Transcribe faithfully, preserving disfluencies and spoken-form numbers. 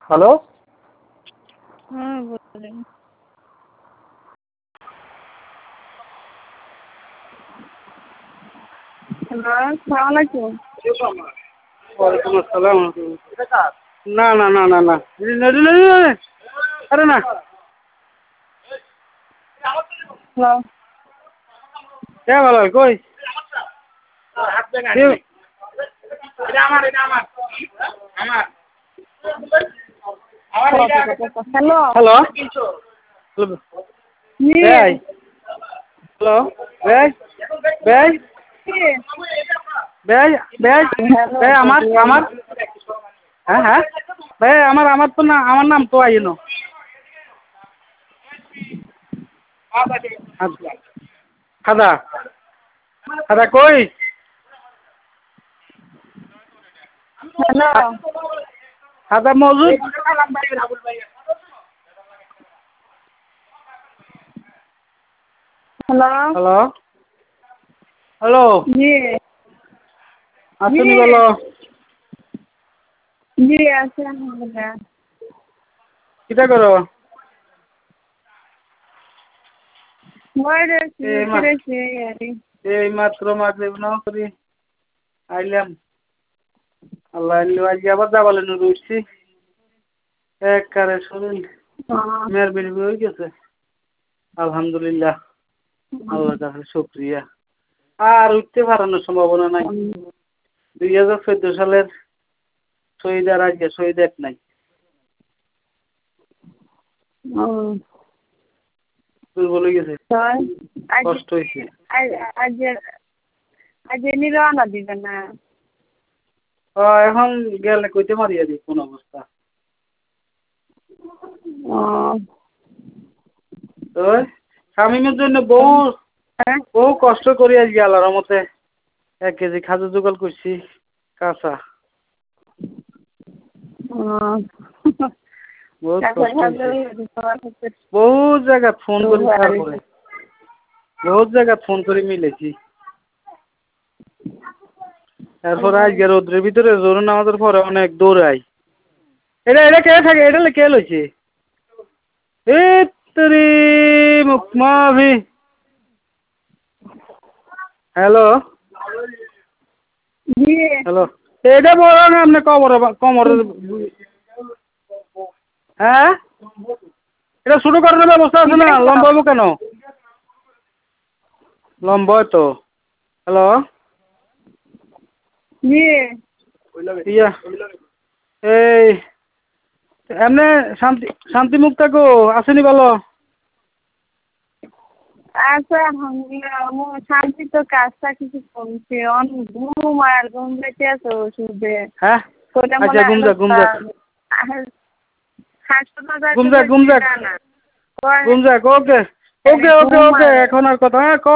Hello. হ্যাঁ বলেন। Hello, আসসালামু আলাইকুম। ওয়ালাইকুম আসসালাম। না না না না না আরে না। হ্যালো। কে ভালো কই? হ্যালো। হ্যালো। জি। ভাই হ্যালো ভাই ভাই জি। ভাই ভাই হ্যালো ভাই আমার বলেন। আমার হ্যাঁ হ্যাঁ ভাই আমার আমার তো না আমার নাম তো আইনো খাদা খাদা কই হ্যালো। খাদা মজুদ হ্যালো। হ্যালো হ্যালো জি। জি। আসুনি বলো জি আছে আলহামদুলিল্লাহ। কিটা করো মই রয়েছি এই উঠে মা রয়েছি আরে। এই মাত্র মাগরিব নাও করি আইলাম আল্লাহ আজ আবার যাবালে নুরু উঠছি এক কারে শরীর মেয়ের বেরি হয়ে গেছে আলহামদুলিল্লাহ আল্লাহ কাছে শুকরিয়া আর উঠতে পারানোর সম্ভাবনা নাই দুই হাজার চোদ্দ সালের শহীদ আর আজকে শহীদ এক নাই দুর্বল হয়ে গেছে কষ্ট হয়েছে আজ আজ এমনি রওনা দিবেন না? এখন গেলে কইতে মারিয়া দিই কোন অবস্থা তো শামিমের জন্য বহু বহু কষ্ট করি আজকে আল্লাহর রহমতে এক কেজি খাজু জোগাড় করছি কাঁচা বহুত কষ্ট হয়েছে বহুত জায়গা ফোন করি তারপরে বহুত জায়গা ফোন করে মিলেছি তারপরে আজকে রোদ্রের ভিতরে জোর নামাজের পরে অনেক দৌড়াই এটা এটা কে থাকে এটা কে লইছে এই তোরে মুকমাভি হ্যালো হ্যালো এটা বড় না আপনি কমর কমর হ্যাঁ এটা শুরু করার ব্যবস্থা আছে না লম্বা হবো কেন লম্বা তো হ্যালো ইয়া এই এমনি শান্তি শান্তি মুক্তা গো আসেনি বলো আচ্ছা আলহামদুলিল্লাহ শান্তি তো কাজটা কিছু কমছে অনেক ঘুম আর ঘুম পেতে আছে ওষুধে হ্যাঁ আচ্ছা ঘুম যা ঘুম যা হাসপাতাল ঘুম যা ঘুম যা ঘুম যা ওকে ওকে ওকে ওকে এখন আর কথা হ্যাঁ